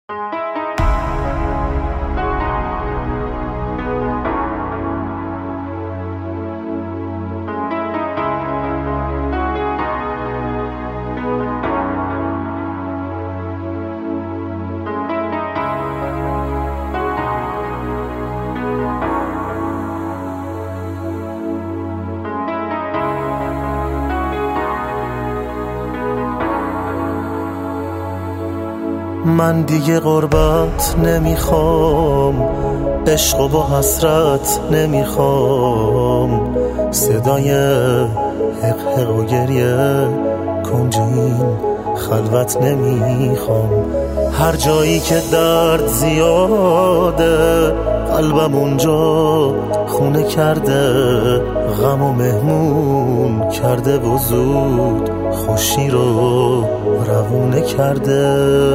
من دیگه غربت نمیخوام، عشق و با حسرت نمیخوام، صدای حق حق و گریه کنج این خلوت نمیخوام. هر جایی که درد زیاده قلبم اونجا خونه کرده، غم و مهمون کرده و زود خوشی رو روونه کرده.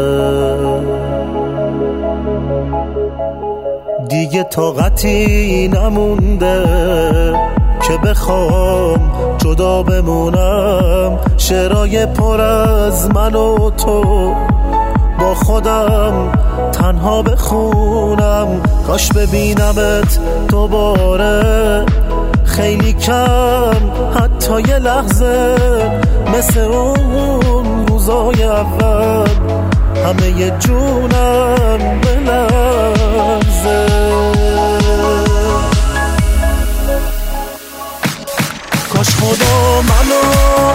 دیگه طاقتی نمونده که بخوام جدا بمونم، شعرهای پر از من و تو با خودم تنها بخونم. کاش ببینمت دوباره خیلی کم، حتی یه لحظه، مثل اون روزای اول همه جونم بلرزه. کاش خدا منو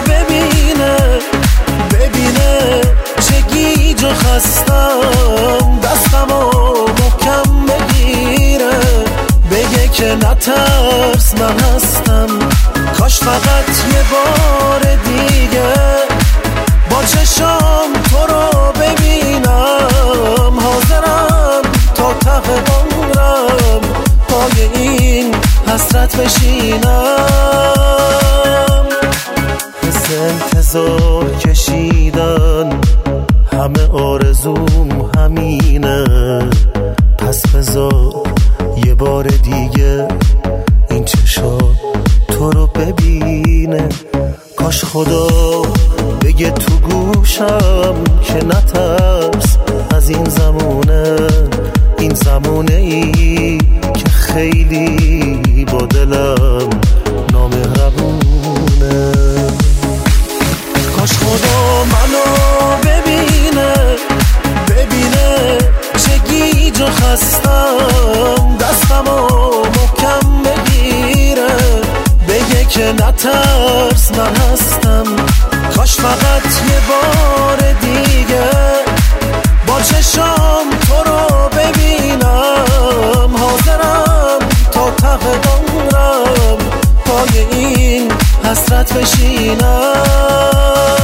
ببینه چه گیج و خستم، دستمو محکم بگیره بگه که نترس من هستم. کاش فقط یه بار دیگه با چشام تو رو ببینم، حاضرم تا ته عمرم پای این حسرت بشینم. حس انتظار کشیدن همه آرزوم همینه، پس بذار یه بار دیگه این چشا تو رو ببینه. کاش خدا بگه تو گوشم که نترس از این زمونه، این زمونه ای که خیلی با دلم نامهربونه. کاش خدا منو ببینه چه گیج و خستم، دستمو محکم بگیره بگه که نترس من هستم. کاش فقط یه بار دیگه با چشام تو رو ببینم، حاضرم تا ته عمرم پای این حسرت بشینم.